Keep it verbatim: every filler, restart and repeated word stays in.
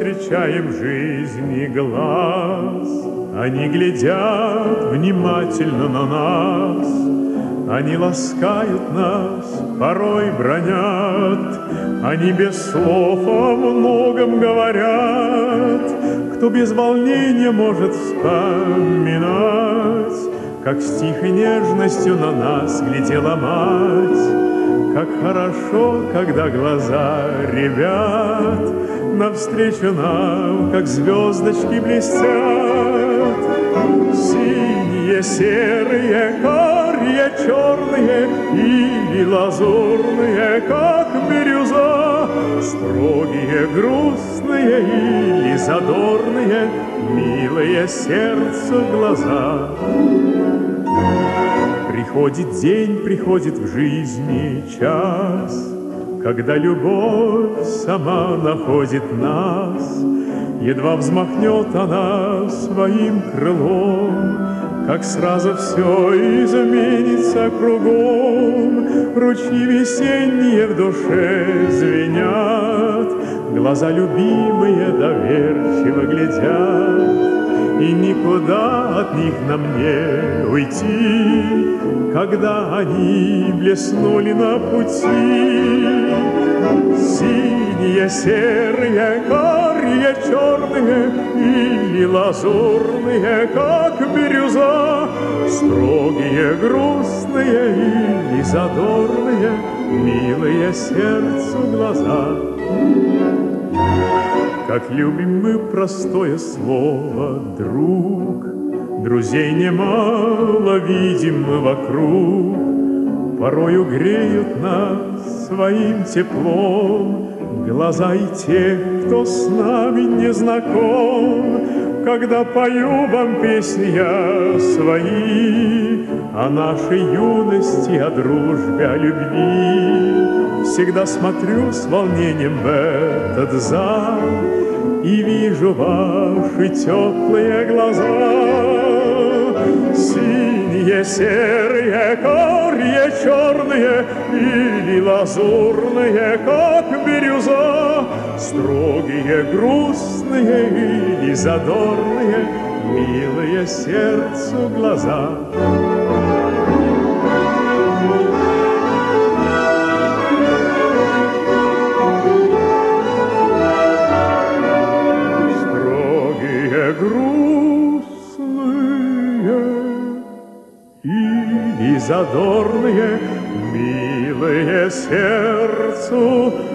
встречаем в жизни глаз. Они глядят внимательно на нас, они ласкают нас, порой бронят, они без слов о многом говорят. Кто без волнения может вспоминать, как с тихой нежностью на нас глядела мать. Как хорошо, когда глаза ребят навстречу нам, как звездочки блестят. Синие, серые, карие, черные или лазурные, как бирюза. Строгие, грустные или задорные, милые сердцу глаза. Приходит день, приходит в жизни час, когда любовь сама находит нас. Едва взмахнет она своим крылом, как сразу все изменится кругом. Ручьи весенние в душе звенят, глаза любимые доверчиво глядят. И никуда от них нам не уйти, когда они блеснули на пути. Синие, серые, карие, черные или лазурные, как бирюза. Строгие, грустные или задорные, милые сердцу глаза. Как любим мы простое слово «друг», друзей немало видим мы вокруг. Порою греют нас своим теплом глаза и тех, кто с нами не знаком. Когда пою вам песни я свои о нашей юности, о дружбе, о любви, всегда смотрю с волнением в этот зал и вижу ваши теплые глаза. Синие, серые, карие, черные или лазурные, как бирюза. Строгие, грустные или задорные, милые сердцу глаза. Грустные или задорные, милые сердцу